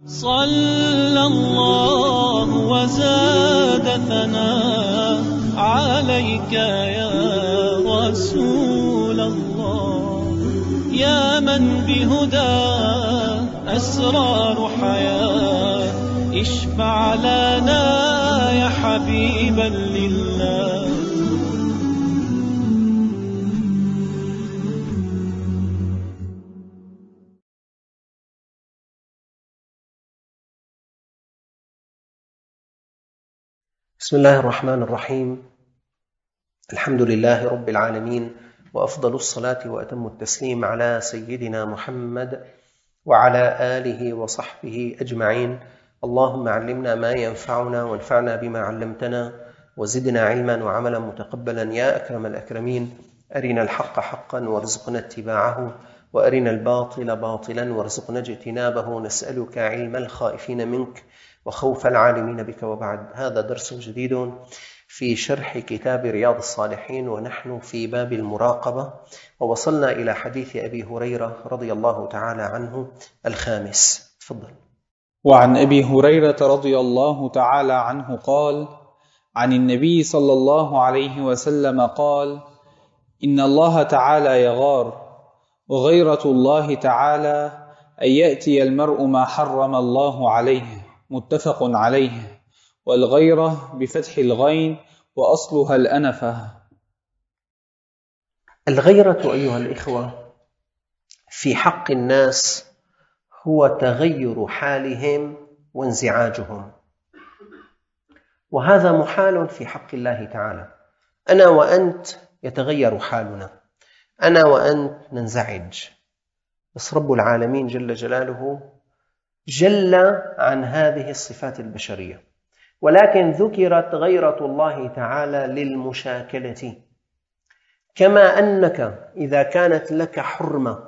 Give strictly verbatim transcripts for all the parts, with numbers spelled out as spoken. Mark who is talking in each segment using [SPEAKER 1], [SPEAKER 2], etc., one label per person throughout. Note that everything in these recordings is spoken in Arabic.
[SPEAKER 1] صلى الله وزاد ثناء عليك يا رسول الله، يا من بهدى أسرار حياة، اشفع لنا يا حبيبا لله.
[SPEAKER 2] بسم الله الرحمن الرحيم. الحمد لله رب العالمين، وأفضل الصلاة وأتم التسليم على سيدنا محمد وعلى آله وصحبه أجمعين. اللهم علمنا ما ينفعنا وانفعنا بما علمتنا، وزدنا علما وعملا متقبلا يا أكرم الأكرمين. أرنا الحق حقا وارزقنا اتباعه، وأرنا الباطل باطلا وارزقنا اجتنابه. نسألك علم الخائفين منك وخوف العالمين بك. وبعد، هذا درس جديد في شرح كتاب رياض الصالحين، ونحن في باب المراقبة، ووصلنا إلى حديث أبي هريرة رضي الله تعالى عنه الخامس. تفضل.
[SPEAKER 3] وعن أبي هريرة رضي الله تعالى عنه قال: عن النبي صلى الله عليه وسلم قال: إن الله تعالى يغار، وغيرة الله تعالى أن يأتي المرء ما حرم الله عليه. متفق عليه. والغيرة بفتح الغين، وأصلها الأنفة.
[SPEAKER 2] الغيرة أيها الإخوة في حق الناس هو تغير حالهم وانزعاجهم، وهذا محال في حق الله تعالى. أنا وأنت يتغير حالنا، أنا وأنت ننزعج، بس رب العالمين جل جلاله جل عن هذه الصفات البشرية، ولكن ذكرت غيرة الله تعالى للمشاكلة. كما أنك إذا كانت لك حرمة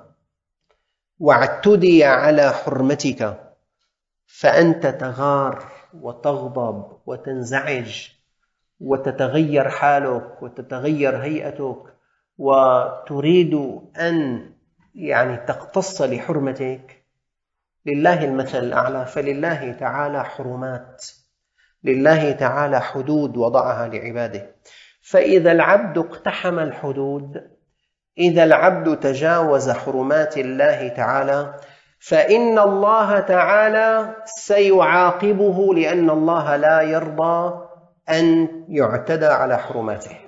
[SPEAKER 2] واعتدي على حرمتك فأنت تغار وتغضب وتنزعج وتتغير حالك وتتغير هيئتك وتريد أن يعني تقتص لحرمتك. لله المثل الأعلى، فلله تعالى حرمات، لله تعالى حدود وضعها لعباده. فإذا العبد اقتحم الحدود، إذا العبد تجاوز حرمات الله تعالى، فإن الله تعالى سيعاقبه، لأن الله لا يرضى أن يعتدى على حرماته.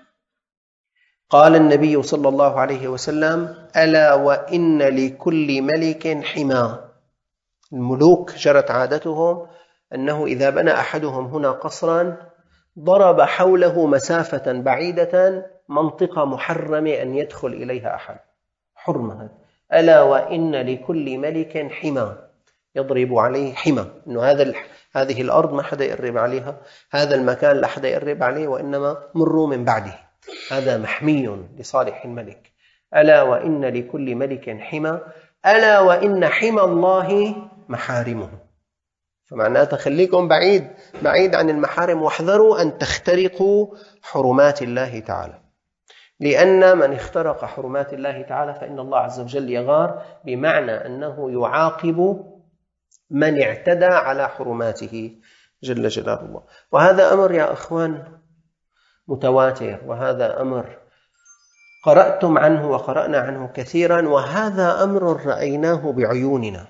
[SPEAKER 2] قال النبي صلى الله عليه وسلم: ألا وإن لكل ملك حمى. الملوك جرت عادتهم أنه إذا بنى أحدهم هنا قصرا ضرب حوله مسافة بعيدة، منطقة محرمة أن يدخل إليها أحد، حرمة. ألا وإن لكل ملك حمى، يضرب عليه حمى، إنه هذا هذه الأرض ما حدا يقرب عليها، هذا المكان لا حدا يقرب عليه، وإنما مروا من بعده، هذا محمي لصالح الملك. ألا وإن لكل ملك حمى، ألا وإن حمى الله محارمه. فمعناته خليكم بعيد بعيد عن المحارم، واحذروا أن تخترقوا حرمات الله تعالى، لأن من اخترق حرمات الله تعالى فإن الله عز وجل يغار، بمعنى أنه يعاقب من اعتدى على حرماته جل جلال الله. وهذا أمر يا أخوان متواتر، وهذا أمر قرأتم عنه وقرأنا عنه كثيرا، وهذا أمر رأيناه بعيوننا.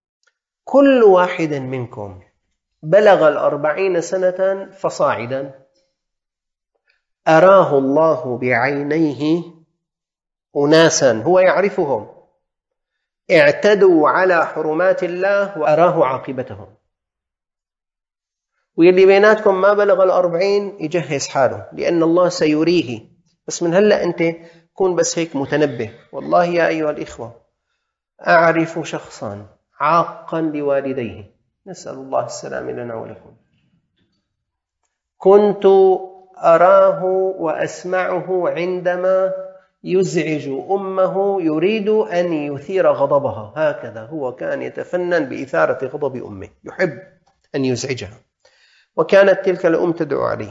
[SPEAKER 2] كل واحد منكم بلغ الأربعين سنة فصاعدا أراه الله بعينيه أناسا هو يعرفهم اعتدوا على حرمات الله وأراه عاقبتهم، واللي بيناتكم ما بلغ الأربعين يجهز حاله، لأن الله سيريه. بس من هلأ أنت كون بس هيك متنبه. والله يا أيها الإخوة، أعرف شخصا عاقا لوالديه، نسأل الله السلام لنا ولكم، كنت أراه وأسمعه عندما يزعج أمه يريد أن يثير غضبها، هكذا هو كان يتفنن بإثارة غضب أمه، يحب أن يزعجها، وكانت تلك الأم تدعو عليه.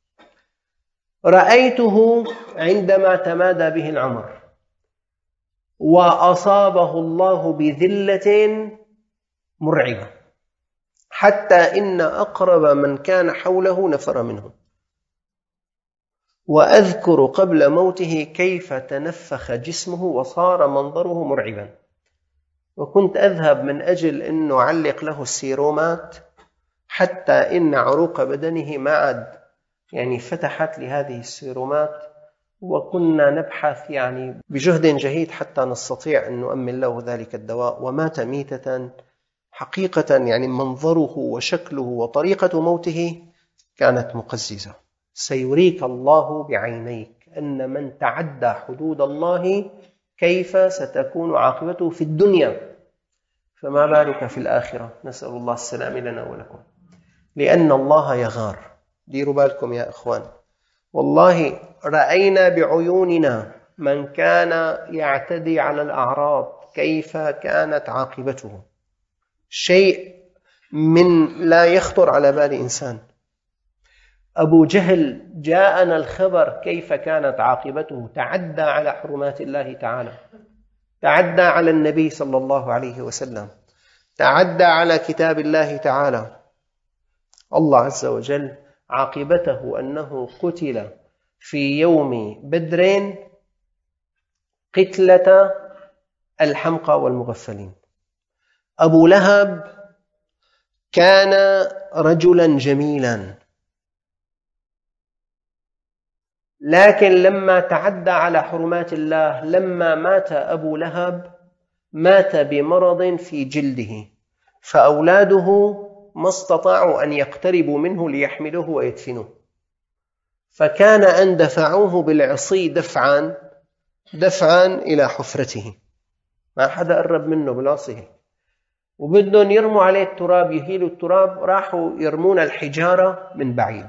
[SPEAKER 2] رأيته عندما تمادى به العمر وأصابه الله بذلة مرعبة، حتى إن أقرب من كان حوله نفر منهم. وأذكر قبل موته كيف تنفخ جسمه وصار منظره مرعبا، وكنت أذهب من أجل أن أعلق له السيرومات حتى إن عروق بدنه ما عاد يعني فتحت لهذه السيرومات، وكنا نبحث يعني بجهد جهيد حتى نستطيع أن نؤمن له ذلك الدواء، ومات ميتة حقيقة يعني منظره وشكله وطريقة موته كانت مقززة. سيريك الله بعينيك أن من تعدى حدود الله كيف ستكون عاقبته في الدنيا، فما بالك في الآخرة. نسأل الله السلام لنا ولكم. لأن الله يغار. ديروا بالكم يا إخوان، والله رأينا بعيوننا من كان يعتدي على الأعراض كيف كانت عاقبته، شيء من لا يخطر على بال إنسان. أبو جهل جاءنا الخبر كيف كانت عاقبته، تعدى على حرمات الله تعالى، تعدى على النبي صلى الله عليه وسلم، تعدى على كتاب الله تعالى. الله عز وجل عاقبته أنه قتل في يوم بدر قتلة الحمقى والمغفلين. أبو لهب كان رجلا جميلا، لكن لما تعدى على حرمات الله، لما مات أبو لهب مات بمرض في جلده، فأولاده ما استطاعوا أن يقتربوا منه ليحملوه ويدفنوه، فكان أن دفعوه بالعصي دفعا دفعا إلى حفرته، ما حدا قرب منه بالعصي، وبدهم يرموا عليه التراب، يهيلوا التراب، راحوا يرمون الحجارة من بعيد.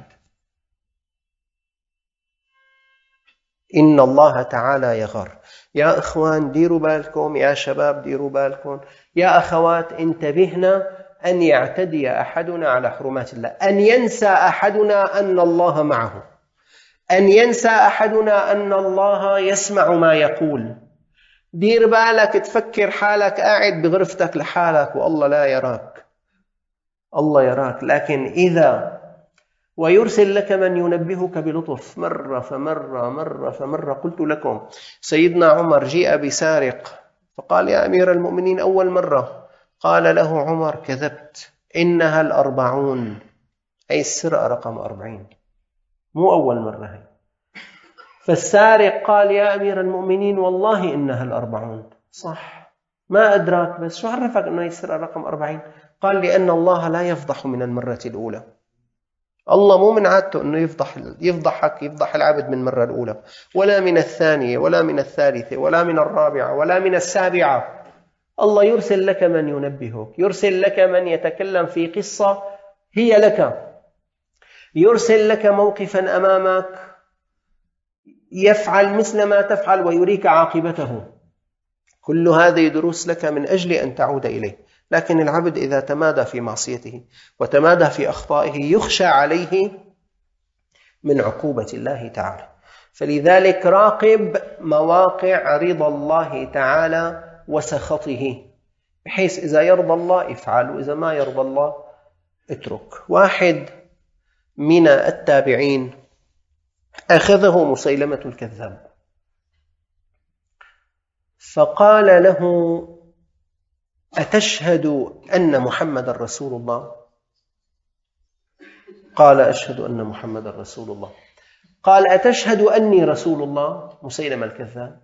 [SPEAKER 2] إن الله تعالى يغار. يا إخوان ديروا بالكم، يا شباب ديروا بالكم، يا أخوات انتبهنا أن يعتدي أحدنا على حرمات الله، أن ينسى أحدنا أن الله معه، أن ينسى أحدنا أن الله يسمع ما يقول. دير بالك تفكر حالك قاعد بغرفتك لحالك والله لا يراك، الله يراك، لكن إذا ويرسل لك من ينبهك بلطف مرة فمرة مرة فمرة. قلت لكم سيدنا عمر جيء بسارق فقال يا أمير المؤمنين أول مرة، قال له عمر كذبت، إنها الأربعون، أي السرقة رقم أربعين، مو أول مرة هي. فالسارق قال يا أمير المؤمنين والله إنها الأربعون. صح، ما أدراك، بس شو عرفك أنه السرقة رقم أربعين؟ قال لأن الله لا يفضح من المرة الأولى، الله مو من عادته أنه يفضح يفضحك يفضح العبد من المرة الأولى، ولا من الثانية، ولا من الثالثة، ولا من الرابعة، ولا من السابعة. الله يرسل لك من ينبهك، يرسل لك من يتكلم في قصة هي لك، يرسل لك موقفا أمامك يفعل مثل ما تفعل ويريك عاقبته. كل هذه دروس لك من أجل أن تعود إليه. لكن العبد إذا تمادى في معصيته وتمادى في أخطائه يخشى عليه من عقوبة الله تعالى. فلذلك راقب مواقع رضا الله تعالى وسخطه، بحيث إذا يرضى الله افعل، وإذا ما يرضى الله اترك. واحد من التابعين أخذه مسيلمة الكذاب فقال له أتشهد أن محمد رسول الله؟ قال أشهد أن محمد رسول الله. قال أتشهد أني رسول الله؟ مسيلمة الكذاب.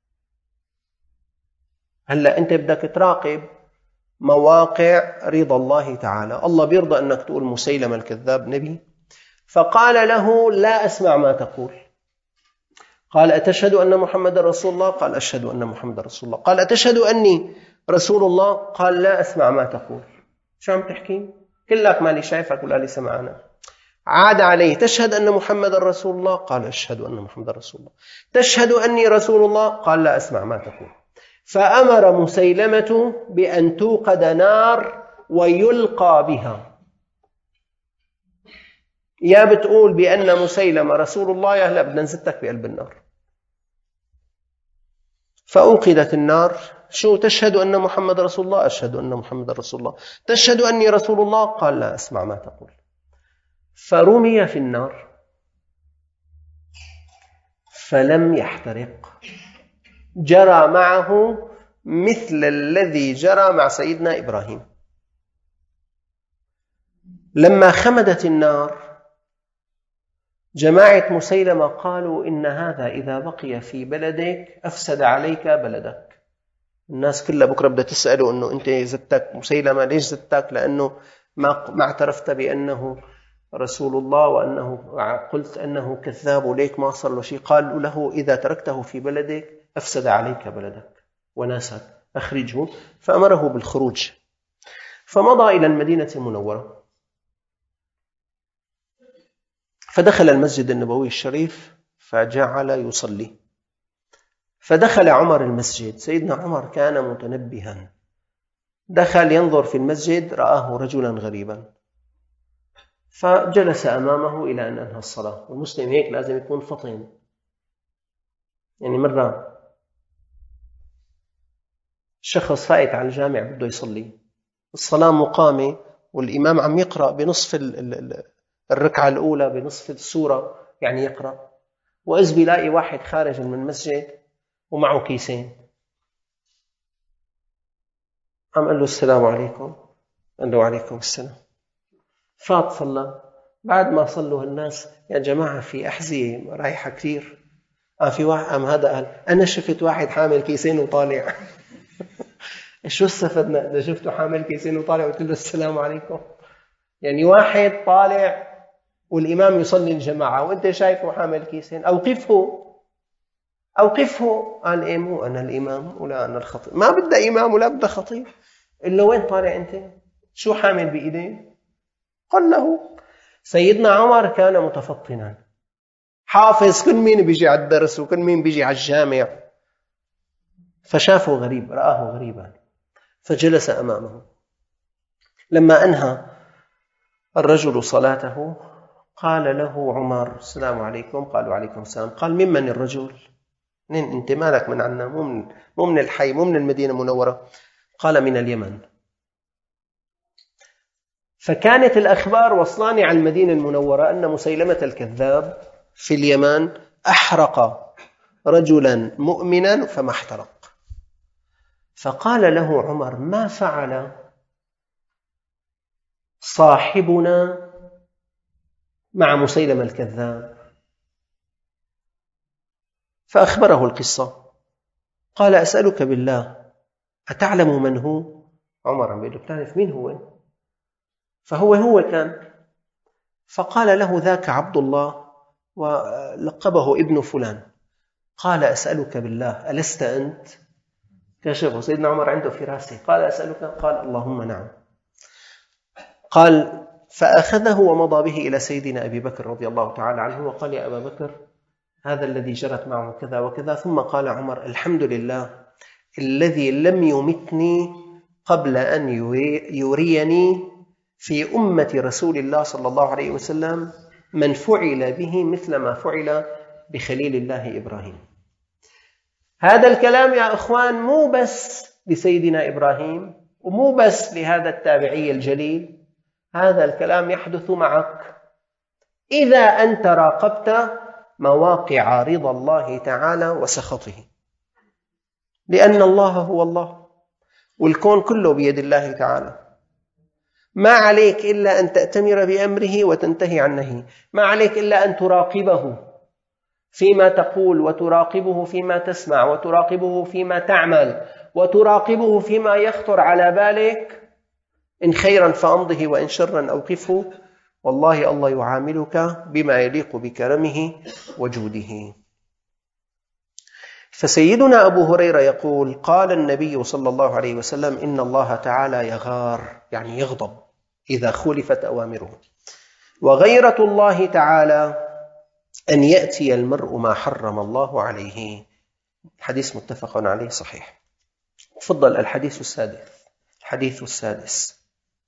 [SPEAKER 2] هلأ أنت بدك تراقب مواقع رضا الله تعالى. الله بيرضى أنك تقول مسيلمة الكذاب نبي؟ فقال له لا أسمع ما تقول. قال أتشهد أن محمد رسول الله؟ قال أشهد أن محمد رسول الله. قال أتشهد أني رسول الله؟ قال لا أسمع ما تقول. شو عم تحكي؟ كلك مالي شايفك ولا لي سمعنا. عاد عليه تشهد أن محمد رسول الله؟ قال أشهد أن محمد رسول الله. تشهد أني رسول الله؟ قال لا أسمع ما تقول. فأمر مسيلمة بأن توقد نار ويلقى بها. يا بتقول بأن مسيلمة رسول الله، يا هلا بدنا نزتك بقلب النار. فأوقدت النار شو تشهد أن محمد رسول الله؟ أشهد أن محمد رسول الله. تشهد أني رسول الله؟ قال لا أسمع ما تقول. فرمي في النار فلم يحترق، جرى معه مثل الذي جرى مع سيدنا إبراهيم. لما خمدت النار جماعة مسيلمة قالوا إن هذا إذا بقي في بلدك أفسد عليك بلدك. الناس كلها بكرة بدها تسأله أنه أنت زدتك مسيلمة، ليش زدتك؟ لأنه ما ما اعترفت بأنه رسول الله وأنه قلت أنه كذاب وليك ما صار له شيء. قالوا له إذا تركته في بلدك أفسد عليك بلدك وناسك، أخرجه. فأمره بالخروج، فمضى إلى المدينة المنورة، فدخل المسجد النبوي الشريف فجعل يصلي. فدخل عمر المسجد، سيدنا عمر كان متنبها، دخل ينظر في المسجد رآه رجلا غريبا، فجلس أمامه إلى أن أنهى الصلاة. والمسلم هيك لازم يكون فطن. يعني مرة شخص فايت على الجامع بده يصلي، الصلاة مقامة والإمام عم يقرأ بنصف الركعة الأولى بنصف السورة، يعني يقرأ، وإذ بيلاقي واحد خارج من المسجد ومعه كيسين. عم قال له السلام عليكم، قال له وعليكم السلام. فات صلى. بعد ما صلوا الناس يا جماعة في أحذية رايحة كثير، آه في واحد أم هذا قال أنا شفت واحد حامل كيسين وطالع. شو استفدنا إذا شفته حامل كيسين وطالع وقلت له السلام عليكم؟ يعني واحد طالع والإمام يصلي الجماعة وأنت شايفه حامل كيسين، أوقفه أوقفه. قال إيه مو أنا الإمام ولا أنا الخطيب، ما بدأ إمام ولا بدأ خطيب، إلا وين طالع أنت؟ شو حامل بإيديه؟ قال له. سيدنا عمر كان متفطنا، حافظ كل مين بيجي على الدرس وكل مين بيجي على الجامع، فشافه غريب، رآه غريبا، فجلس أمامه. لما أنهى الرجل صلاته قال له عمر السلام عليكم، قالوا عليكم السلام. قال ممن الرجل؟ منين أنت؟ مالك من عنا؟ مو من, مو من الحي، مو من المدينة المنورة. قال من اليمن. فكانت الأخبار وصلاني على المدينة المنورة أن مسيلمة الكذاب في اليمن أحرق رجلا مؤمنا فما احترق. فقال له عمر ما فعل صاحبنا مع مسيلمة الكذاب؟ فأخبره القصة. قال أسألك بالله أتعلم من هو؟ عمر عم بيقول تعرف مين هو؟ فهو هو كان. فقال له ذاك عبد الله ولقبه ابن فلان. قال أسألك بالله ألست أنت؟ كشفه سيدنا عمر عنده فراسة. قال أسألك؟ قال اللهم نعم. قال فأخذه ومضى به إلى سيدنا أبي بكر رضي الله تعالى عنه وقال يا أبا بكر هذا الذي جرت معه كذا وكذا. ثم قال عمر الحمد لله الذي لم يمتني قبل أن يريني في أمة رسول الله صلى الله عليه وسلم من فعل به مثل ما فعل بخليل الله إبراهيم. هذا الكلام يا أخوان مو بس لسيدنا إبراهيم ومو بس لهذا التابعي الجليل، هذا الكلام يحدث معك إذا أنت راقبت مواقع رضا الله تعالى وسخطه، لأن الله هو الله والكون كله بيد الله تعالى. ما عليك إلا أن تأتمر بأمره وتنتهي عن نهيه، ما عليك إلا أن تراقبه فيما تقول وتراقبه فيما تسمع وتراقبه فيما تعمل وتراقبه فيما يخطر على بالك، إن خيرا فأمضه وإن شرا أوقفه، والله الله يعاملك بما يليق بكرمه وجوده. فسيدنا أبو هريرة يقول قال النبي صلى الله عليه وسلم إن الله تعالى يغار، يعني يغضب إذا خولفت أوامره، وغيرة الله تعالى أن يأتي المرء ما حرم الله عليه. حديث متفق عليه صحيح. تفضل الحديث السادس. الحديث السادس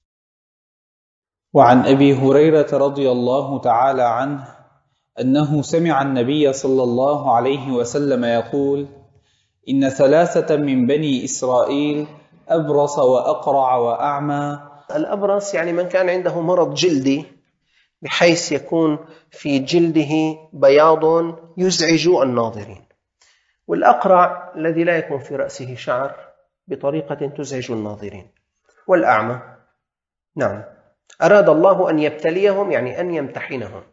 [SPEAKER 3] وعن أبي هريرة رضي الله تعالى عنه أنه سمع النبي صلى الله عليه وسلم يقول إن ثلاثة من بني إسرائيل أبرص وأقرع وأعمى.
[SPEAKER 2] الأبرص يعني من كان عنده مرض جلدي بحيث يكون في جلده بياض يزعج الناظرين، والأقرع الذي لا يكون في رأسه شعر بطريقة تزعج الناظرين، والأعمى. نعم، أراد الله أن يبتليهم يعني أن يمتحنهم.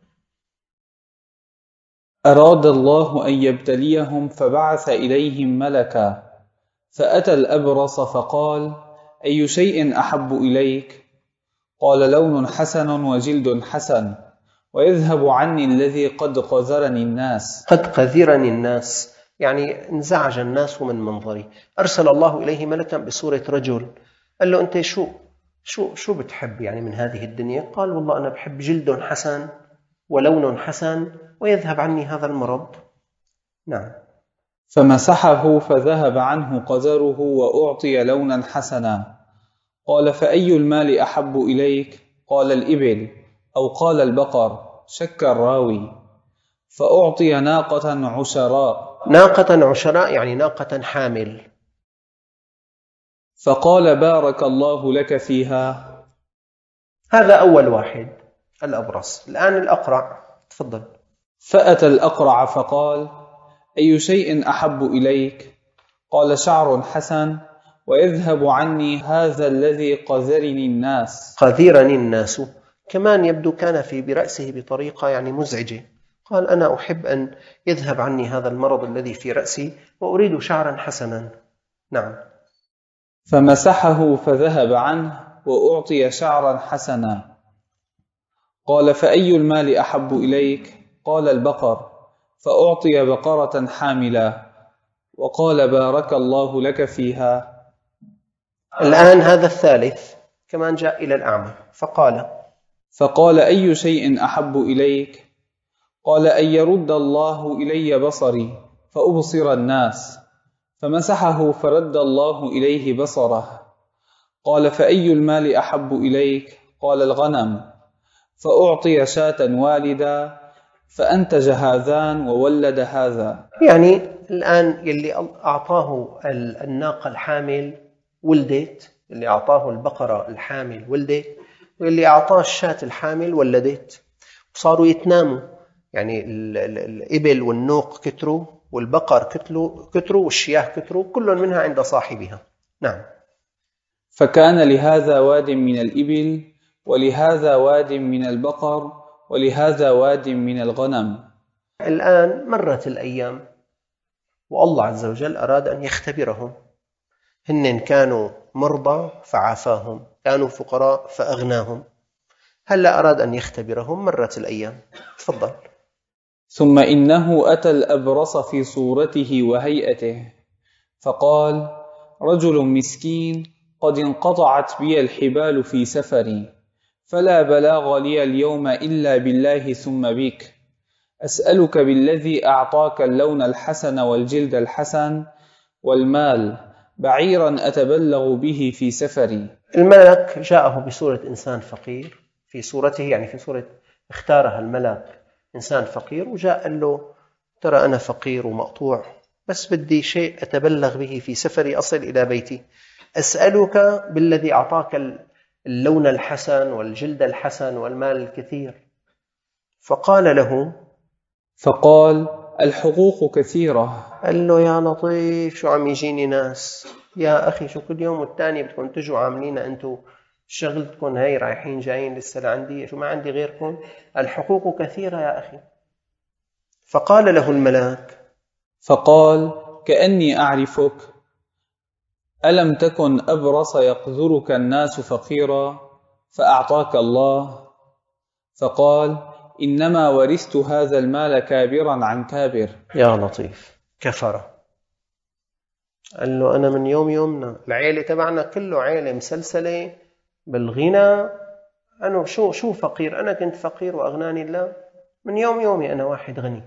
[SPEAKER 3] أراد الله أن يبتليهم فبعث إليهم ملكا، فأتى الأبرص فقال: أي شيء أحب إليك؟ قال: لون حسن وجلد حسن، ويذهب عني الذي قد قذرني الناس.
[SPEAKER 2] قد قذرني الناس يعني انزعج الناس من منظري. أرسل الله إليه ملكا بصورة رجل، قال له: أنت شو شو شو بتحب يعني من هذه الدنيا؟ قال: والله أنا بحب جلد حسن ولون حسن ويذهب عني هذا المرض. نعم.
[SPEAKER 3] فمسحه فذهب عنه قذره وأعطي لونا حسنا. قال: فأي المال أحب إليك؟ قال: الإبل، أو قال: البقر، شك الراوي. فأعطي ناقة عشراء.
[SPEAKER 2] ناقة عشراء يعني ناقة حامل.
[SPEAKER 3] فقال: بارك الله لك فيها.
[SPEAKER 2] هذا أول واحد الأبرص. الآن الأقرع، تفضل.
[SPEAKER 3] فأتى الأقرع فقال: أي شيء أحب إليك؟ قال: شعر حسن، ويذهب عني هذا الذي قذرني الناس.
[SPEAKER 2] قذرني الناس كمان يبدو كان في برأسه بطريقة يعني مزعجة. قال: أنا أحب أن يذهب عني هذا المرض الذي في رأسي وأريد شعرا حسنا. نعم.
[SPEAKER 3] فمسحه فذهب عنه وأعطي شعرا حسنا. قال: فأي المال أحب إليك؟ قال: البقر. فأعطي بقرة حاملة، وقال: بارك الله لك فيها.
[SPEAKER 2] الآن هذا الثالث كمان جاء إلى الأعمى فقال:
[SPEAKER 3] فقال: أي شيء أحب إليك؟ قال: أن يرد الله إلي بصري فأبصر الناس. فمسحه فرد الله إليه بصره. قال: فأي المال أحب إليك؟ قال: الغنم. فأعطي شاة والدا، فأنتج هذان وولد هذا.
[SPEAKER 2] يعني الآن يلي أعطاه الناقة الحامل ولدت، اللي أعطاه البقرة الحامل ولدت، واللي أعطاه الشاة الحامل ولدت، وصاروا يتناموا. يعني الإبل والنوق كتروا، والبقر كتروا، والشياه كتروا، كل منها عند صاحبها. نعم.
[SPEAKER 3] فكان لهذا واد من الإبل، ولهذا واد من البقر، ولهذا واد من الغنم.
[SPEAKER 2] الآن مرت الأيام والله عز وجل أراد أن يختبرهم. هن كانوا مرضى فعافاهم، كانوا فقراء فأغناهم. هلا أراد أن يختبرهم. مرت الأيام. تفضل.
[SPEAKER 3] ثم إنه أتى الأبرص في صورته وهيئته، فقال: رجل مسكين قد انقطعت بي الحبال في سفري، فلا بلاغ لي اليوم إلا بالله ثم بك. أسألك بالذي أعطاك اللون الحسن والجلد الحسن والمال بعيرا أتبلغ به في سفري.
[SPEAKER 2] الملك جاءه بصورة إنسان فقير، في صورته يعني في صورة اختارها الملك إنسان فقير، وجاء قال له: ترى أنا فقير ومقطوع، بس بدي شيء أتبلغ به في سفري أصل إلى بيتي. أسألك بالذي أعطاك اللون الحسن والجلد الحسن والمال الكثير. فقال له
[SPEAKER 3] فقال: الحقوق كثيرة.
[SPEAKER 2] قال له: يا لطيف، شو عم يجيني ناس يا أخي، شو كل يوم والتاني بدكم تجوا عاملين أنتوا شغلتكم هاي، رايحين جايين لسه لعندي، شو ما عندي غيركم؟ الحقوق كثيرة يا أخي. فقال له الملاك:
[SPEAKER 3] فقال: كأني أعرفك، ألم تكن أبرص يقذرك الناس فقيرا فأعطاك الله؟ فقال: إنما ورثت هذا المال كابرا عن كابر.
[SPEAKER 2] يا لطيف، كفر. قال له: أنا من يوم يومنا العيلة تبعنا كله عيلة مسلسلة بالغنى. أنا شو شو فقير؟ أنا كنت فقير وأغناني الله، من يوم يومي أنا واحد غني.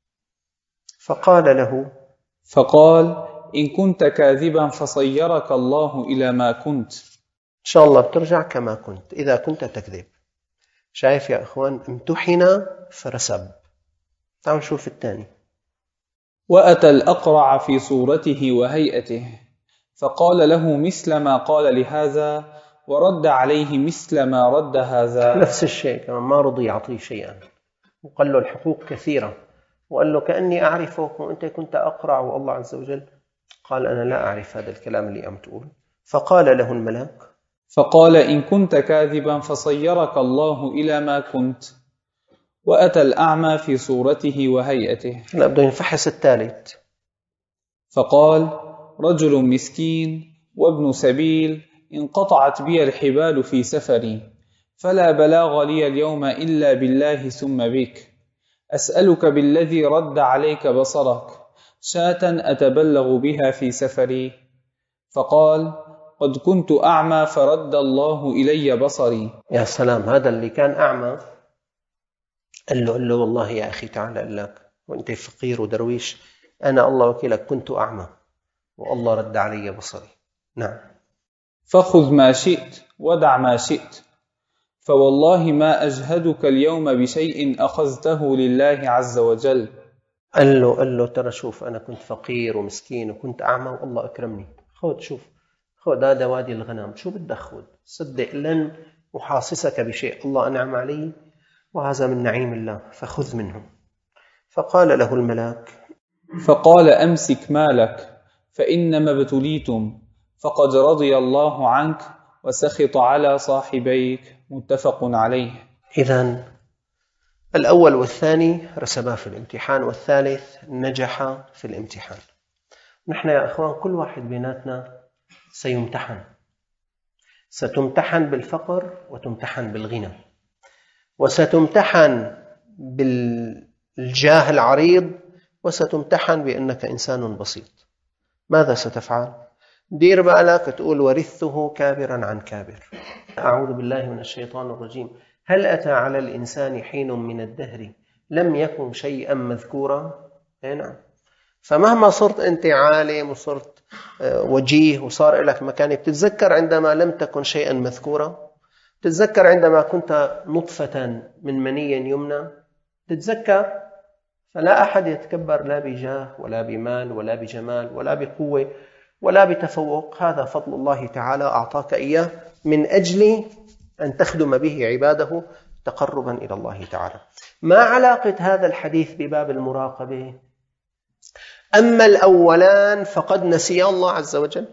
[SPEAKER 2] فقال له
[SPEAKER 3] فقال: إن كنت كاذبا فصيرك الله إلى ما كنت.
[SPEAKER 2] إن شاء الله بترجع كما كنت إذا كنت تكذب. شايف يا إخوان؟ امتحن فرسب. تعالوا نشوف الثاني.
[SPEAKER 3] وأتى الأقرع في صورته وهيئته فقال له مثل ما قال لهذا ورد عليه مثل ما رد هذا.
[SPEAKER 2] نفس الشيء كمان، ما رضي يعطيه شيئا وقال له الحقوق كثيرة، وقال له كأني أعرفك وأنت كنت أقرع والله عز وجل. قال أنا لا أعرف هذا الكلام اللي عم تقول. فقال له الملاك
[SPEAKER 3] فقال إن كنت كاذبا فصيرك الله إلى ما كنت. وأتى الأعمى في صورته وهيئته.
[SPEAKER 2] لا بده ينفحص الثالث.
[SPEAKER 3] فقال رجل مسكين وابن سبيل انقطعت بي الحبال في سفري فلا بلاغ لي اليوم إلا بالله ثم بك، أسألك بالذي رد عليك بصرك شاة أتبلغ بها في سفري. فقال قد كنت أعمى فرد الله إلي بصري.
[SPEAKER 2] يا سلام، هذا اللي كان أعمى قال له, قال له والله يا أخي تعال أقول لك وأنت فقير ودرويش، أنا الله وكيلك كنت أعمى والله رد علي بصري. نعم.
[SPEAKER 3] فخذ ما شئت ودع ما شئت، فوالله ما أجهدك اليوم بشيء أخذته لله عز وجل.
[SPEAKER 2] قال له قال له ترى شوف، أنا كنت فقير ومسكين وكنت أعمى والله أكرمني، خذ شوف، خذ هذا وادي الغنم، شو بدك خذ، صدق لن أحاصصك بشيء، الله أنعم علي وهذا من نعيم الله فخذ منه. فقال له الملاك
[SPEAKER 3] فقال أمسك مالك فإنما ابتليتم فقد رضي الله عنك وسخط على صاحبيك. متفق عليه.
[SPEAKER 2] إذن الأول والثاني رسبا في الامتحان والثالث نجح في الامتحان. نحن يا أخوان كل واحد بيناتنا سيمتحن، ستمتحن بالفقر وتمتحن بالغنى، وستمتحن بالجاه العريض، وستمتحن بأنك إنسان بسيط. ماذا ستفعل؟ دير بالك تقول ورثته كابرا عن كابر. أعوذ بالله من الشيطان الرجيم. هل أتى على الإنسان حين من الدهر لم يكن شيئا مذكورا؟ نعم. فمهما صرت أنت عالم وصرت وجيه وصار لك مكانة، بتتذكر عندما لم تكن شيئا مذكورا؟ تتذكر عندما كنت نطفة من مني يمنى؟ تتذكر؟ فلا أحد يتكبر لا بجاه ولا بمال ولا بجمال ولا بقوة ولا بتفوق. هذا فضل الله تعالى أعطاك إياه من أجل أن تخدم به عباده تقربا إلى الله تعالى. ما علاقة هذا الحديث بباب المراقبة؟ أما الأولان فقد نسي الله عز وجل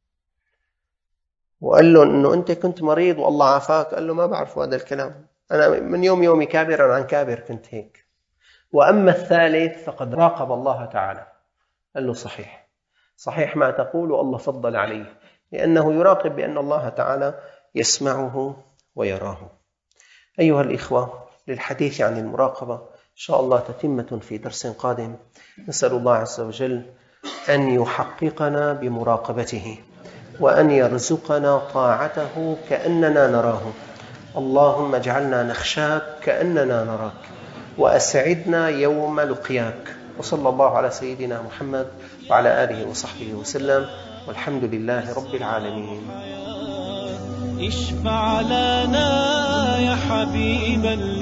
[SPEAKER 2] وقال له أنه أنت كنت مريض والله عافاك، قال له ما بعرف هذا الكلام، أنا من يوم يومي كابرا عن كابر كنت هيك. وأما الثالث فقد راقب الله تعالى، قال له صحيح صحيح ما تقول والله فضل عليه، لأنه يراقب بأن الله تعالى يسمعه ويراه. أيها الإخوة، للحديث عن المراقبة إن شاء الله تتمة في درس قادم. نسأل الله عز وجل أن يحققنا بمراقبته وأن يرزقنا طاعته كأننا نراه. اللهم اجعلنا نخشاك كأننا نراك، وأسعدنا يوم لقياك. وصلى الله على سيدنا محمد وعلى آله وصحبه وسلم، والحمد لله رب العالمين.
[SPEAKER 1] اشفع لنا يا حبيبا